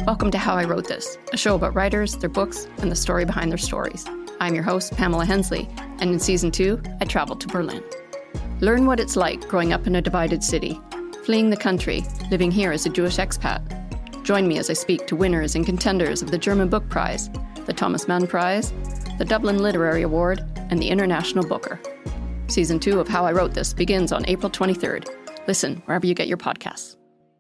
Welcome to How I Wrote This, a show about writers, their books, and the story behind their stories. I'm your host, Pamela Hensley, and in Season 2, I traveled to Berlin. Learn what it's like growing up in a divided city, fleeing the country, living here as a Jewish expat. Join me as I speak to winners and contenders of the German Book Prize, the Thomas Mann Prize, the Dublin Literary Award, and the International Booker. Season 2 of How I Wrote This begins on April 23rd. Listen wherever you get your podcasts.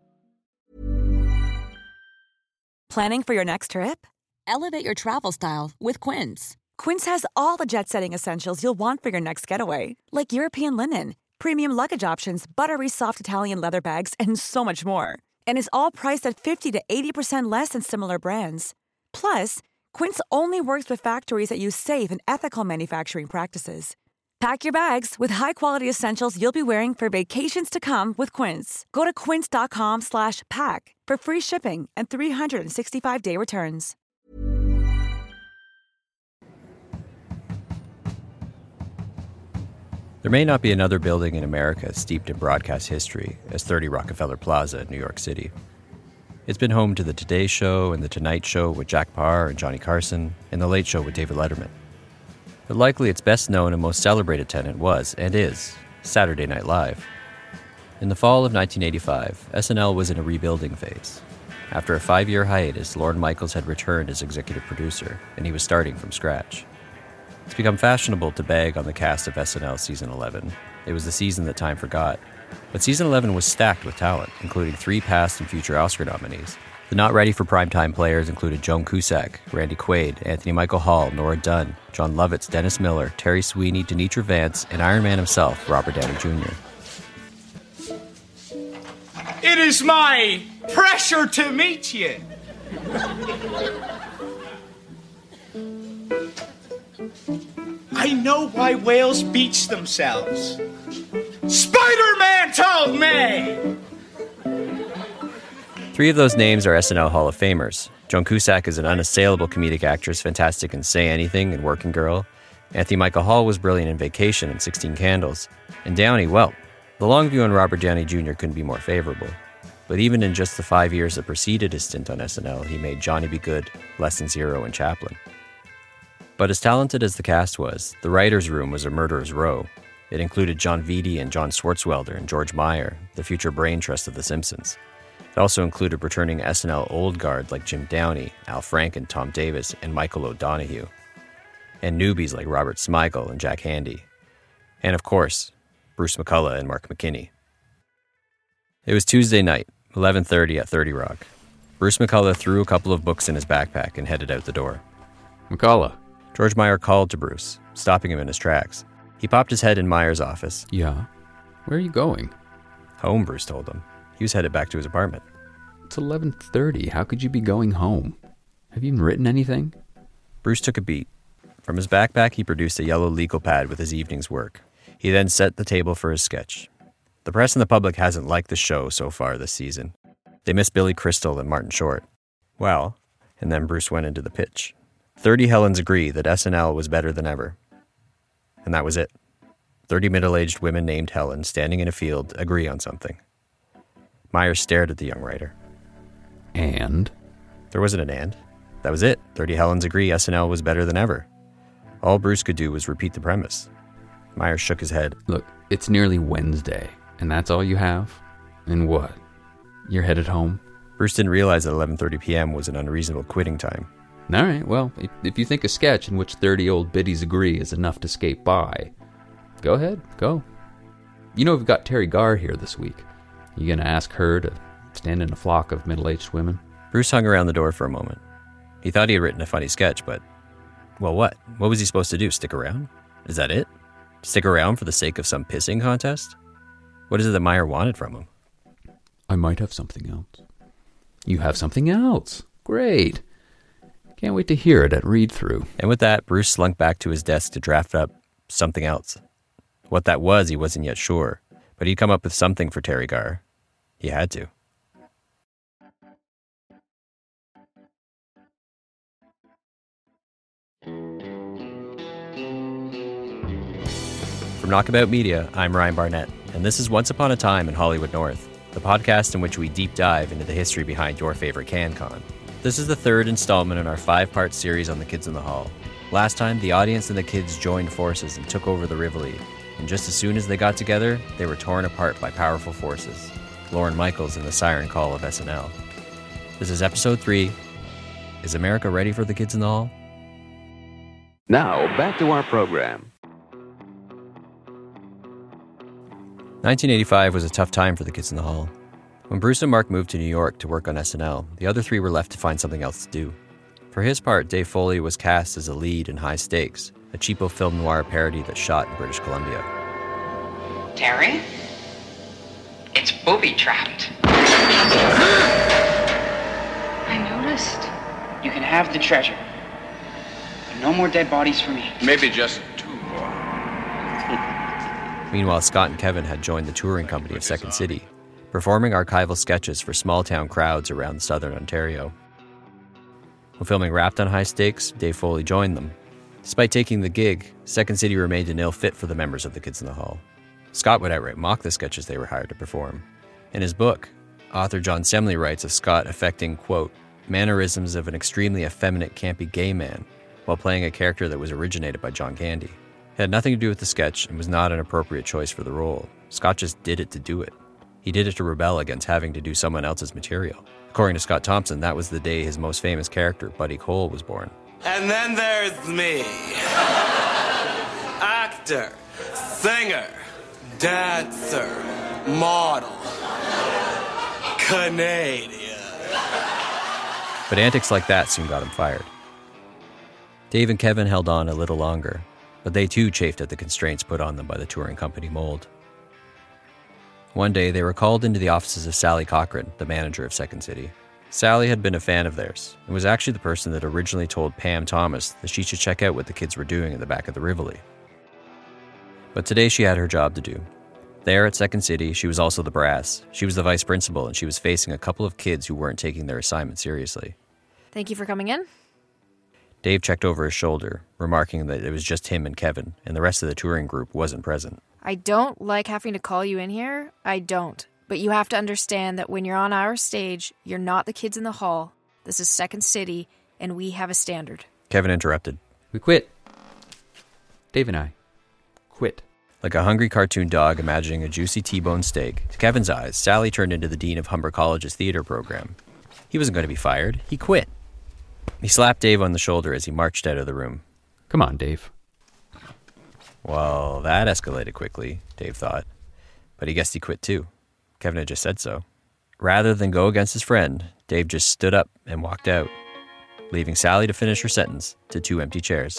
Planning for your next trip? Elevate your travel style with Quince. Quince has all the jet-setting essentials you'll want for your next getaway, like European linen, premium luggage options, buttery soft Italian leather bags, and so much more. And is all priced at 50 to 80% less than similar brands. Plus, Quince only works with factories that use safe and ethical manufacturing practices. Pack your bags with high-quality essentials you'll be wearing for vacations to come with Quince. Go to quince.com/pack for free shipping and 365-day returns. There may not be another building in America steeped in broadcast history as 30 Rockefeller Plaza in New York City. It's been home to The Today Show and The Tonight Show with Jack Paar and Johnny Carson, and The Late Show with David Letterman. But likely its best known and most celebrated tenant was, and is, Saturday Night Live. In the fall of 1985, SNL was in a rebuilding phase. After a 5-year hiatus, Lorne Michaels had returned as executive producer, and he was starting from scratch. It's become fashionable to bag on the cast of SNL Season 11. It was the season that time forgot. But Season 11 was stacked with talent, including 3 past and future Oscar nominees. The not ready for primetime players included Joan Cusack, Randy Quaid, Anthony Michael Hall, Nora Dunn, John Lovitz, Dennis Miller, Terry Sweeney, Denitra Vance, and Iron Man himself, Robert Downey Jr. It is my pleasure to meet you. I know why whales beach themselves. Spider-Man told me! 3 of those names are SNL Hall of Famers. Joan Cusack is an unassailable comedic actress, fantastic in Say Anything and Working Girl. Anthony Michael Hall was brilliant in Vacation and 16 Candles. And Downey, well, the long view on Robert Downey Jr. couldn't be more favorable. But even in just the 5 years that preceded his stint on SNL, he made Johnny Be Good, Less Than Zero, and Chaplin. But as talented as the cast was, the writer's room was a murderer's row. It included John Vitti and John Swartzwelder and George Meyer, the future brain trust of The Simpsons. It also included returning SNL old guard like Jim Downey, Al Franken, Tom Davis, and Michael O'Donoghue. And newbies like Robert Smigel and Jack Handey. And of course, Bruce McCullough and Mark McKinney. It was Tuesday night, 11:30 at 30 Rock. Bruce McCullough threw a couple of books in his backpack and headed out the door. McCullough. George Meyer called to Bruce, stopping him in his tracks. He popped his head in Meyer's office. Yeah? Where are you going? Home, Bruce told him. He was headed back to his apartment. It's 11:30. How could you be going home? Have you even written anything? Bruce took a beat. From his backpack, he produced a yellow legal pad with his evening's work. He then set the table for his sketch. The press and the public hasn't liked the show so far this season. They miss Billy Crystal and Martin Short. Well, and then Bruce went into the pitch. 30 Helens agree that SNL was better than ever. And that was it. 30 middle-aged women named Helen standing in a field agree on something. Meyer stared at the young writer. And? There wasn't an and. That was it. 30 Helens agree SNL was better than ever. All Bruce could do was repeat the premise. Meyer shook his head. Look, it's nearly Wednesday, and that's all you have? And what? You're headed home? Bruce didn't realize that 11:30 p.m. was an unreasonable quitting time. All right, well, if you think a sketch in which 30 old biddies agree is enough to skate by, go ahead, go. You know we've got Terry Garr here this week. You gonna ask her to stand in a flock of middle-aged women? Bruce hung around the door for a moment. He thought he had written a funny sketch, but... well, what? What was he supposed to do, stick around? Is that it? Stick around for the sake of some pissing contest? What is it that Meyer wanted from him? I might have something else. You have something else? Great. Can't wait to hear it at read-through. And with that, Bruce slunk back to his desk to draft up something else. What that was, he wasn't yet sure, but he'd come up with something for Terry Garr. He had to. From Knockabout Media, I'm Ryan Barnett, and this is Once Upon a Time in Hollywood North, the podcast in which we deep dive into the history behind your favorite CanCon. This is the third installment in our 5-part series on the Kids in the Hall. Last time, the audience and the kids joined forces and took over the Rivoli, and just as soon as they got together, they were torn apart by powerful forces. Lorne Michaels and the Siren Call of SNL. This is episode 3. Is America ready for the Kids in the Hall? Now, back to our program. 1985 was a tough time for the Kids in the Hall. When Bruce and Mark moved to New York to work on SNL, the other three were left to find something else to do. For his part, Dave Foley was cast as a lead in High Stakes, a cheapo film noir parody that shot in British Columbia. Terry? It's booby-trapped. I noticed. You can have the treasure. But no more dead bodies for me. Maybe just 2 more. Meanwhile, Scott and Kevin had joined the touring company of Second City, performing archival sketches for small-town crowds around southern Ontario. When filming wrapped on High Stakes, Dave Foley joined them. Despite taking the gig, Second City remained an ill fit for the members of the Kids in the Hall. Scott would outright mock the sketches they were hired to perform. In his book, author John Semley writes of Scott affecting, quote, mannerisms of an extremely effeminate, campy gay man, while playing a character that was originated by John Candy. It had nothing to do with the sketch and was not an appropriate choice for the role. Scott just did it to do it. He did it to rebel against having to do someone else's material. According to Scott Thompson, that was the day his most famous character, Buddy Cole, was born. And then there's me. Actor, singer, dancer, model, Canadian. But antics like that soon got him fired. Dave and Kevin held on a little longer, but they too chafed at the constraints put on them by the touring company mold. One day, they were called into the offices of Sally Cochran, the manager of Second City. Sally had been a fan of theirs, and was actually the person that originally told Pam Thomas that she should check out what the kids were doing in the back of the Rivoli. But today she had her job to do. There at Second City, she was also the brass. She was the vice principal, and she was facing a couple of kids who weren't taking their assignment seriously. Thank you for coming in. Dave checked over his shoulder, remarking that it was just him and Kevin, and the rest of the touring group wasn't present. I don't like having to call you in here. I don't. But you have to understand that when you're on our stage, you're not the Kids in the Hall. This is Second City, and we have a standard. Kevin interrupted. We quit. Dave and I quit. Like a hungry cartoon dog imagining a juicy T-bone steak, to Kevin's eyes, Sally turned into the dean of Humber College's theater program. He wasn't going to be fired. He quit. He slapped Dave on the shoulder as he marched out of the room. Come on, Dave. Well, that escalated quickly, Dave thought. But he guessed he quit too. Kevin had just said so. Rather than go against his friend, Dave just stood up and walked out, leaving Sally to finish her sentence to 2 empty chairs.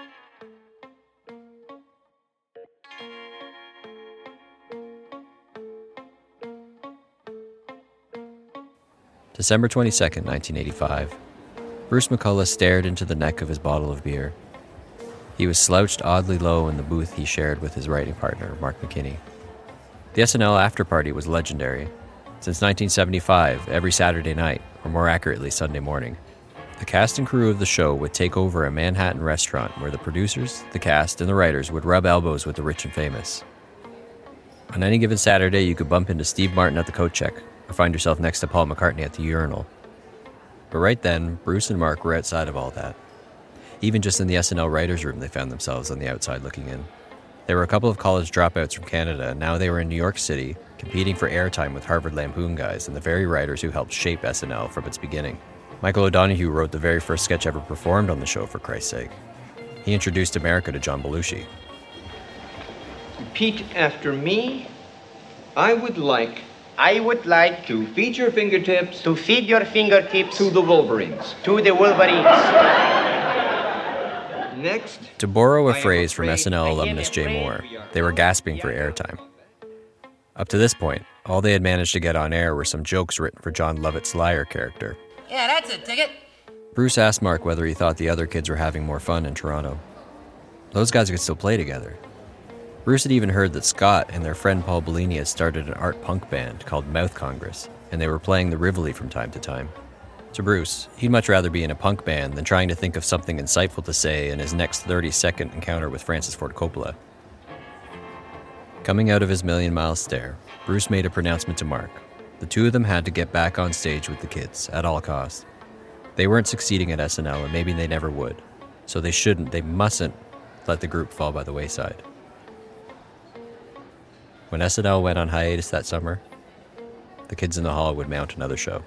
December 22nd, 1985. Bruce McCullough stared into the neck of his bottle of beer. He was slouched oddly low in the booth he shared with his writing partner, Mark McKinney. The SNL after-party was legendary. Since 1975, every Saturday night, or more accurately Sunday morning, the cast and crew of the show would take over a Manhattan restaurant where the producers, the cast, and the writers would rub elbows with the rich and famous. On any given Saturday, you could bump into Steve Martin at the coat check, or find yourself next to Paul McCartney at the urinal. But right then, Bruce and Mark were outside of all that. Even just in the SNL writers' room, they found themselves on the outside looking in. There were a couple of college dropouts from Canada, and now they were in New York City, competing for airtime with Harvard Lampoon guys and the very writers who helped shape SNL from its beginning. Michael O'Donoghue wrote the very first sketch ever performed on the show, for Christ's sake. He introduced America to John Belushi. Repeat after me. I would like to feed your fingertips To feed your fingertips to the Wolverines. to the Wolverines. Next, To borrow a I am phrase from afraid SNL alumnus Jay Moore, they were gasping for airtime. Up to this point, all they had managed to get on air were some jokes written for John Lovett's liar character. Yeah, that's a ticket. Bruce asked Mark whether he thought the other kids were having more fun in Toronto. Those guys could still play together. Bruce had even heard that Scott and their friend Paul Bellini had started an art punk band called Mouth Congress, and they were playing the Rivoli from time to time. To Bruce, he'd much rather be in a punk band than trying to think of something insightful to say in his next 30-second encounter with Francis Ford Coppola. Coming out of his million-mile stare, Bruce made a pronouncement to Mark. The two of them had to get back on stage with the kids, at all costs. They weren't succeeding at SNL, and maybe they never would. So they mustn't let the group fall by the wayside. When SNL went on hiatus that summer, the Kids in the Hall would mount another show.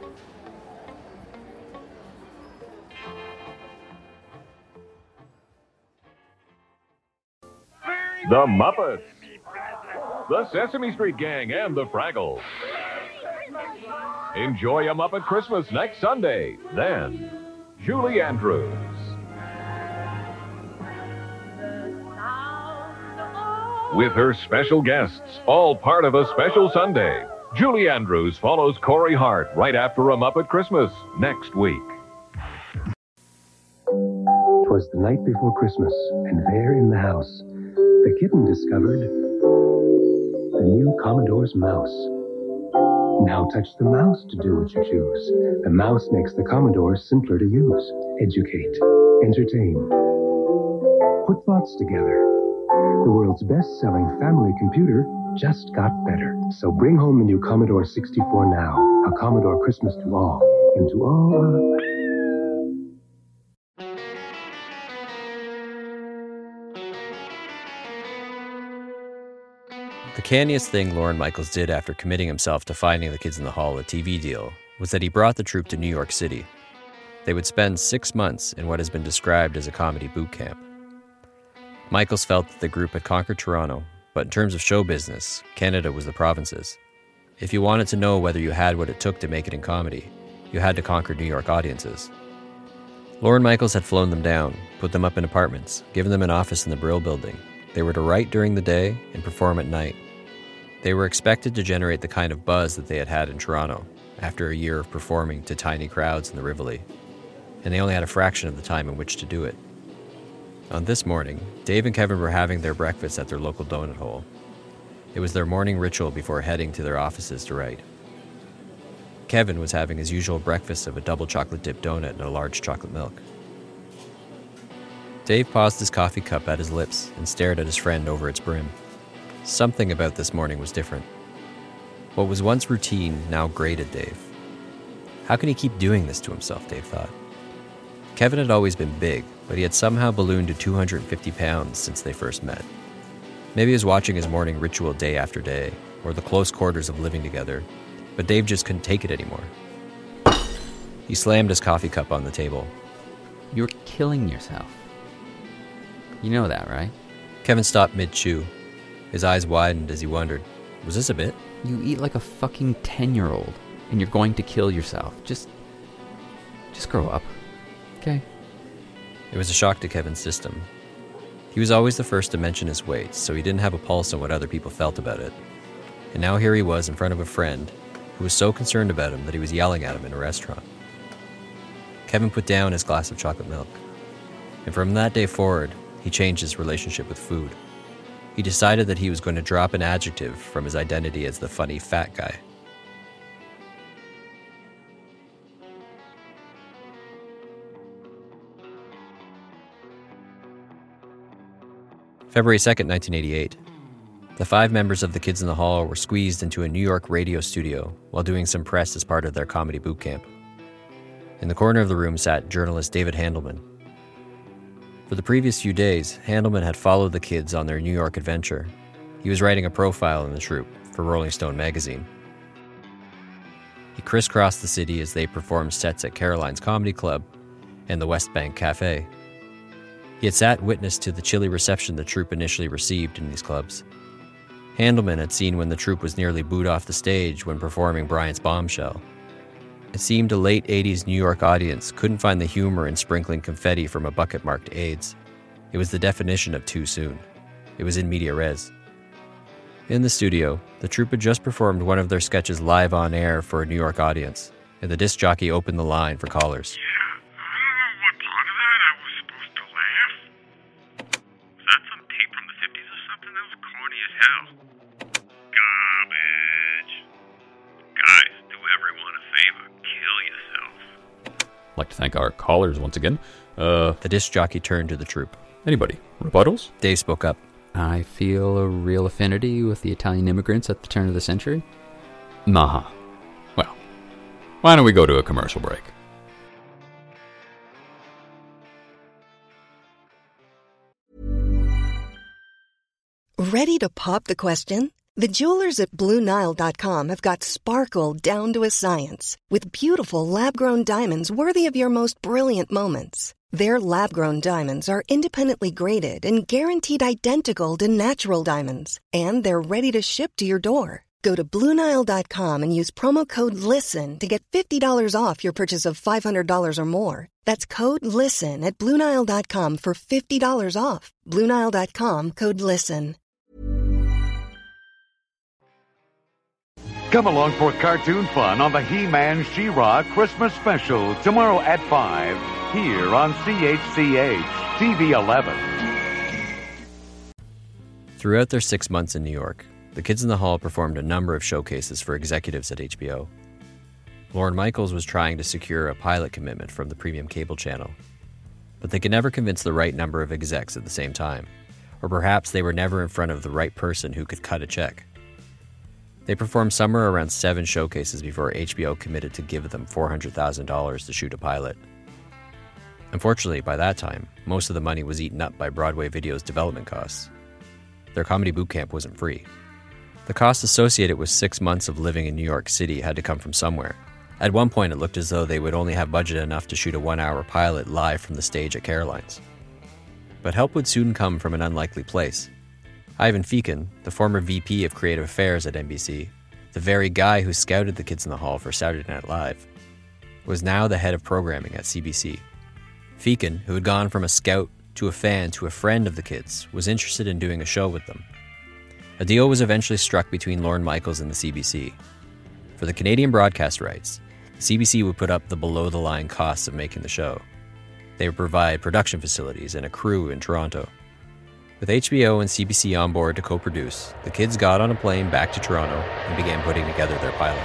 The Muppets, the Sesame Street Gang, and the Fraggles. Enjoy a Muppet Christmas next Sunday. Then, Julie Andrews. With her special guests, all part of a special Sunday. Julie Andrews follows Corey Hart right after A Muppet Christmas next week. 'Twas the night before Christmas, and there in the house, the kitten discovered the new Commodore's mouse. Now touch the mouse to do what you choose. The mouse makes the Commodore simpler to use. Educate, entertain, put thoughts together. The world's best-selling family computer just got better. So bring home the new Commodore 64 now. A Commodore Christmas to all, and to all The canniest thing Lorne Michaels did after committing himself to finding the Kids in the Hall a TV deal was that he brought the troupe to New York City. They would spend 6 months in what has been described as a comedy boot camp. Michaels felt that the group had conquered Toronto, but in terms of show business, Canada was the provinces. If you wanted to know whether you had what it took to make it in comedy, you had to conquer New York audiences. Lorne Michaels had flown them down, put them up in apartments, given them an office in the Brill Building. They were to write during the day and perform at night. They were expected to generate the kind of buzz that they had had in Toronto after a year of performing to tiny crowds in the Rivoli, and they only had a fraction of the time in which to do it. On this morning, Dave and Kevin were having their breakfast at their local donut hole. It was their morning ritual before heading to their offices to write. Kevin was having his usual breakfast of a double chocolate-dipped donut and a large chocolate milk. Dave paused his coffee cup at his lips and stared at his friend over its brim. Something about this morning was different. What was once routine now grated Dave. How can he keep doing this to himself, Dave thought. Kevin had always been big, but he had somehow ballooned to 250 pounds since they first met. Maybe he was watching his morning ritual day after day, or the close quarters of living together, but Dave just couldn't take it anymore. He slammed his coffee cup on the table. You're killing yourself. You know that, right? Kevin stopped mid-chew. His eyes widened as he wondered, was this a bit? You eat like a fucking 10-year-old, and you're going to kill yourself. Just grow up, okay? It was a shock to Kevin's system. He was always the first to mention his weight, so he didn't have a pulse on what other people felt about it. And now here he was in front of a friend who was so concerned about him that he was yelling at him in a restaurant. Kevin put down his glass of chocolate milk. And from that day forward, he changed his relationship with food. He decided that he was going to drop an adjective from his identity as the funny fat guy. February 2nd, 1988. The 5 members of the Kids in the Hall were squeezed into a New York radio studio while doing some press as part of their comedy boot camp. In the corner of the room sat journalist David Handelman. For the previous few days, Handelman had followed the kids on their New York adventure. He was writing a profile in the troupe for Rolling Stone magazine. He crisscrossed the city as they performed sets at Caroline's Comedy Club and the West Bank Cafe. He had sat witness to the chilly reception the troupe initially received in these clubs. Handelman had seen when the troupe was nearly booed off the stage when performing Bryant's Bombshell. It seemed a late 80s New York audience couldn't find the humor in sprinkling confetti from a bucket marked AIDS. It was the definition of too soon. It was in media res. In the studio, the troupe had just performed one of their sketches live on air for a New York audience, and the disc jockey opened the line for callers. Like to thank our callers once again. The disc jockey turned to the troupe. Anybody? Rebuttals? Dave spoke up. I feel a real affinity with the Italian immigrants at the turn of the century. Well, why don't we go to a commercial break? Ready to pop the question? The jewelers at BlueNile.com have got sparkle down to a science with beautiful lab-grown diamonds worthy of your most brilliant moments. Their lab-grown diamonds are independently graded and guaranteed identical to natural diamonds, and they're ready to ship to your door. Go to BlueNile.com and use promo code LISTEN to get $50 off your purchase of $500 or more. That's code LISTEN at BlueNile.com for $50 off. BlueNile.com, code LISTEN. Come along for cartoon fun on the He-Man She-Ra Christmas Special tomorrow at 5 here on CHCH TV 11. Throughout their 6 months in New York, the Kids in the Hall performed a number of showcases for executives at HBO. Lorne Michaels was trying to secure a pilot commitment from the premium cable channel, but they could never convince the right number of execs at the same time, or perhaps they were never in front of the right person who could cut a check. They performed somewhere around 7 showcases before HBO committed to give them $400,000 to shoot a pilot. Unfortunately, by that time, most of the money was eaten up by Broadway Video's development costs. Their comedy boot camp wasn't free. The costs associated with 6 months of living in New York City had to come from somewhere. At one point, it looked as though they would only have budget enough to shoot a 1-hour pilot live from the stage at Caroline's. But help would soon come from an unlikely place. Ivan Fecan, the former VP of Creative Affairs at NBC, the very guy who scouted the Kids in the Hall for Saturday Night Live, was now the head of programming at CBC. Fecan, who had gone from a scout to a fan to a friend of the kids, was interested in doing a show with them. A deal was eventually struck between Lorne Michaels and the CBC. For the Canadian broadcast rights, the CBC would put up the below-the-line costs of making the show. They would provide production facilities and a crew in Toronto. With HBO and CBC on board to co-produce, the kids got on a plane back to Toronto and began putting together their pilot.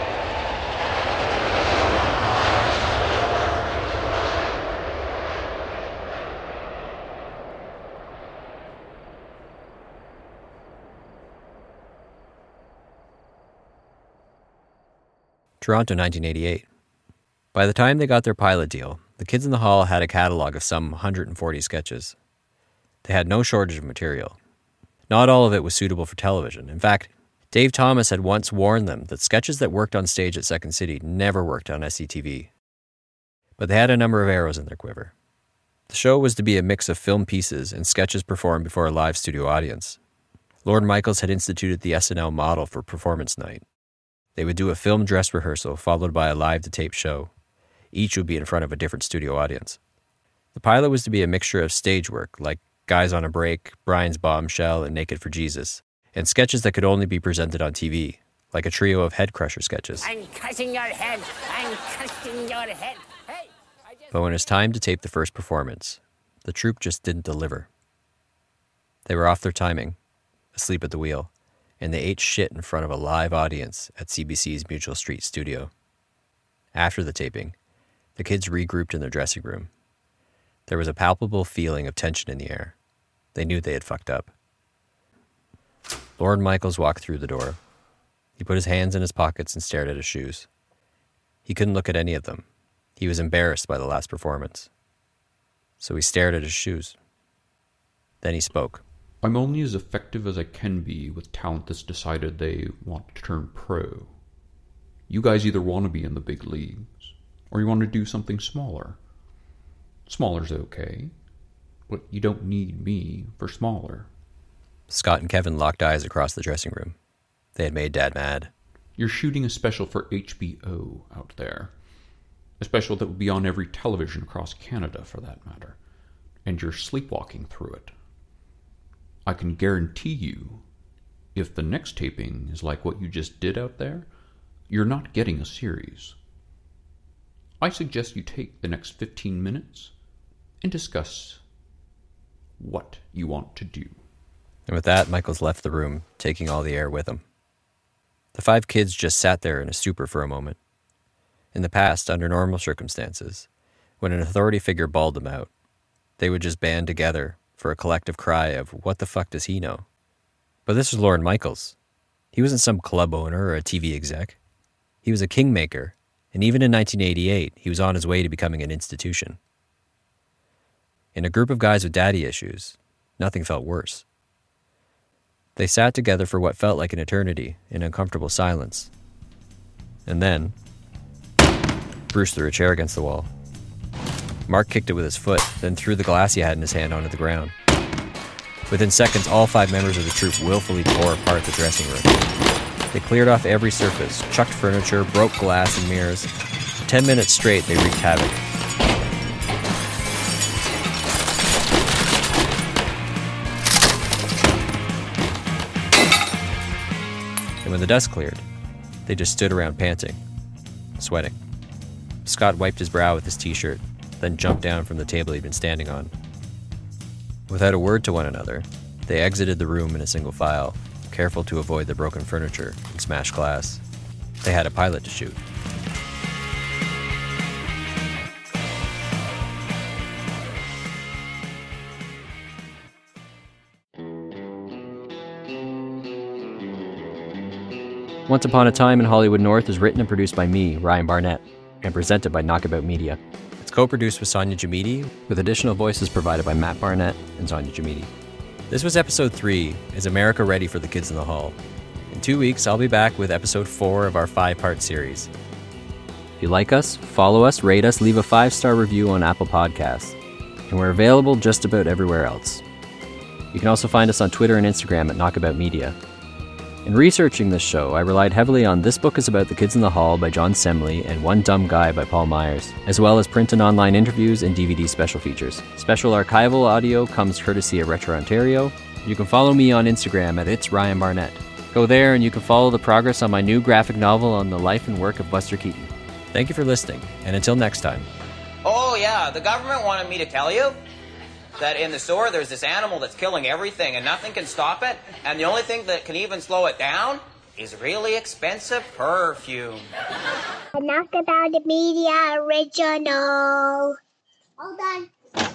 Toronto, 1988. By the time they got their pilot deal, the Kids in the Hall had a catalog of some 140 sketches. They had no shortage of material. Not all of it was suitable for television. In fact, Dave Thomas had once warned them that sketches that worked on stage at Second City never worked on SCTV. But they had a number of arrows in their quiver. The show was to be a mix of film pieces and sketches performed before a live studio audience. Lorne Michaels had instituted the SNL model for performance night. They would do a film dress rehearsal followed by a live-to-tape show. Each would be in front of a different studio audience. The pilot was to be a mixture of stage work, like Guys on a Break, Brian's Bombshell, and Naked for Jesus, and sketches that could only be presented on TV, like a trio of Head Crusher sketches. I'm cutting your head! I'm cutting your head! Hey! But when it was time to tape the first performance, the troupe just didn't deliver. They were off their timing, asleep at the wheel, and they ate shit in front of a live audience at CBC's Mutual Street studio. After the taping, the kids regrouped in their dressing room. There was a palpable feeling of tension in the air. They knew they had fucked up. Lorne Michaels walked through the door. He put his hands in his pockets and stared at his shoes. He couldn't look at any of them. He was embarrassed by the last performance. So he stared at his shoes. Then he spoke. I'm only as effective as I can be with talent that's decided they want to turn pro. You guys either want to be in the big leagues, or you want to do something smaller. Smaller's okay, but you don't need me for smaller. Scott and Kevin locked eyes across the dressing room. They had made Dad mad. You're shooting a special for HBO out there. A special that will be on every television across Canada, for that matter. And you're sleepwalking through it. I can guarantee you, if the next taping is like what you just did out there, you're not getting a series. I suggest you take the next 15 minutes and discuss what you want to do. And with that, Michaels left the room, taking all the air with him. The 5 kids just sat there in a stupor for a moment. In the past, under normal circumstances, when an authority figure bawled them out, they would just band together for a collective cry of, what the fuck does he know? But this was Lorne Michaels. He wasn't some club owner or a TV exec. He was a kingmaker, and even in 1988, he was on his way to becoming an institution. In a group of guys with daddy issues, nothing felt worse. They sat together for what felt like an eternity in uncomfortable silence. And then, Bruce threw a chair against the wall. Mark kicked it with his foot, then threw the glass he had in his hand onto the ground. Within seconds, all 5 members of the troupe willfully tore apart the dressing room. They cleared off every surface, chucked furniture, broke glass and mirrors. For 10 minutes straight, they wreaked havoc. And when the dust cleared, they just stood around panting, sweating. Scott wiped his brow with his t-shirt, then jumped down from the table he'd been standing on. Without a word to one another, they exited the room in a single file, careful to avoid the broken furniture and smashed glass. They had a pilot to shoot. Once Upon a Time in Hollywood North is written and produced by me, Ryan Barnett, and presented by Knockabout Media. It's co-produced with Sonia Jamidi, with additional voices provided by Matt Barnett and Sonia Jamidi. This was episode 3, Is America Ready for the Kids in the Hall? In 2 weeks, I'll be back with episode 4 of our 5-part series. If you like us, follow us, rate us, leave a 5-star review on Apple Podcasts. And we're available just about everywhere else. You can also find us on Twitter and Instagram at Knockabout Media. In researching this show, I relied heavily on This Book is About the Kids in the Hall by John Semley and One Dumb Guy by Paul Myers, as well as print and online interviews and DVD special features. Special archival audio comes courtesy of Retro Ontario. You can follow me on Instagram at It's Ryan Barnett. Go there and you can follow the progress on my new graphic novel on the life and work of Buster Keaton. Thank you for listening, and until next time. Oh yeah, the government wanted me to tell you that in the sewer there's this animal that's killing everything and nothing can stop it, and the only thing that can even slow it down is really expensive perfume. A Knockabout Media original. Hold on.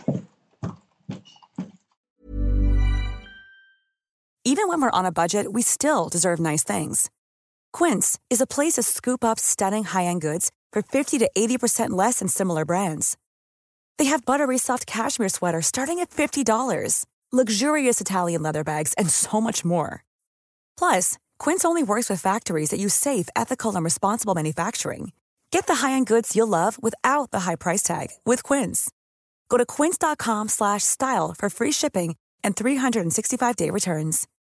Even when we're on a budget, we still deserve nice things. Quince is a place to scoop up stunning high-end goods for 50 to 80% less than similar brands. They have buttery soft cashmere sweaters starting at $50, luxurious Italian leather bags, and so much more. Plus, Quince only works with factories that use safe, ethical, and responsible manufacturing. Get the high-end goods you'll love without the high price tag with Quince. Go to quince.com/style for free shipping and 365-day returns.